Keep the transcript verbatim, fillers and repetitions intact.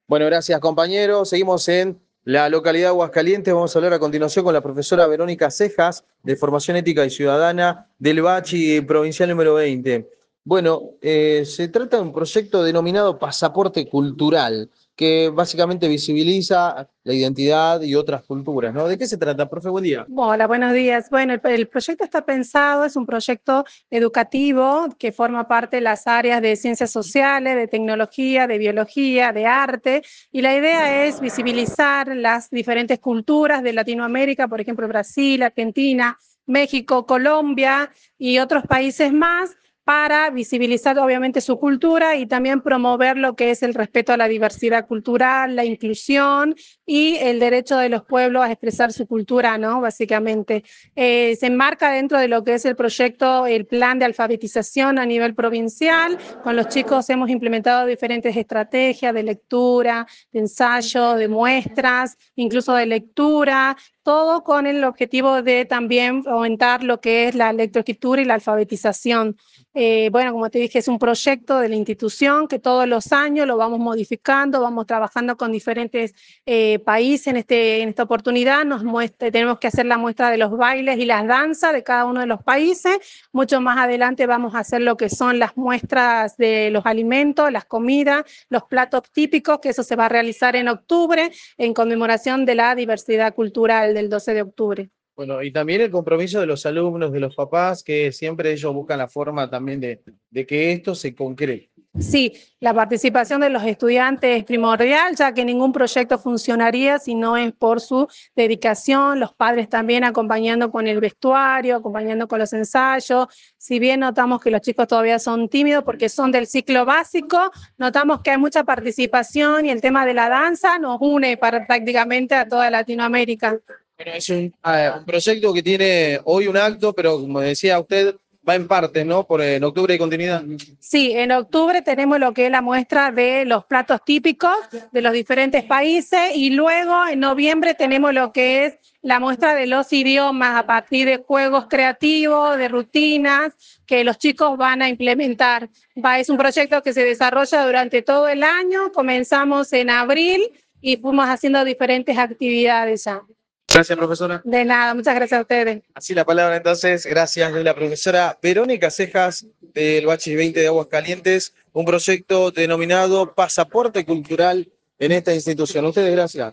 Bueno, gracias compañeros. Seguimos en la localidad de Aguascalientes. Vamos a hablar a continuación con la profesora Verónica Cejas, de Formación Ética y Ciudadana del Bachi Provincial número veinte. Bueno, eh, se trata de un proyecto denominado Pasaporte Cultural, que básicamente visibiliza la identidad y otras culturas, ¿no? ¿De qué se trata, profe? Buen día. Hola, buenos días. Bueno, el, el proyecto está pensado, es un proyecto educativo que forma parte de las áreas de ciencias sociales, de tecnología, de biología, de arte, y la idea es visibilizar las diferentes culturas de Latinoamérica, por ejemplo, Brasil, Argentina, México, Colombia y otros países más, para visibilizar obviamente su cultura y también promover lo que es el respeto a la diversidad cultural, la inclusión y el derecho de los pueblos a expresar su cultura, ¿no? Básicamente. Eh, se enmarca dentro de lo que es el proyecto, el plan de alfabetización a nivel provincial. Con los chicos hemos implementado diferentes estrategias de lectura, de ensayo, de muestras, incluso de lectura, todo con el objetivo de también aumentar lo que es la lectoescritura y la alfabetización. Eh, bueno, como te dije, es un proyecto de la institución que todos los años lo vamos modificando, vamos trabajando con diferentes eh, países. En, este, en esta oportunidad nos muestra, tenemos que hacer la muestra de los bailes y las danzas de cada uno de los países. Mucho más adelante vamos a hacer lo que son las muestras de los alimentos, las comidas, los platos típicos, que eso se va a realizar en octubre en conmemoración de la diversidad cultural del doce de octubre. Bueno, y también el compromiso de los alumnos, de los papás, que siempre ellos buscan la forma también de, de que esto se concrete. Sí, la participación de los estudiantes es primordial, ya que ningún proyecto funcionaría si no es por su dedicación, los padres también acompañando con el vestuario, acompañando con los ensayos. Si bien notamos que los chicos todavía son tímidos porque son del ciclo básico, notamos que hay mucha participación y el tema de la danza nos une para, prácticamente a toda Latinoamérica. Bueno, es un, eh, un proyecto que tiene hoy un acto, pero como decía usted, va en partes, ¿no? Por en octubre hay continuidad. Sí, en octubre tenemos lo que es la muestra de los platos típicos de los diferentes países y luego en noviembre tenemos lo que es la muestra de los idiomas a partir de juegos creativos, de rutinas que los chicos van a implementar. Va, es un proyecto que se desarrolla durante todo el año, comenzamos en abril y fuimos haciendo diferentes actividades ya. Gracias, profesora. De nada, muchas gracias a ustedes. Así la palabra entonces, gracias de la profesora Verónica Cejas del Bachi veinte de Aguascalientes, un proyecto denominado Pasaporte Cultural en esta institución. Ustedes, gracias.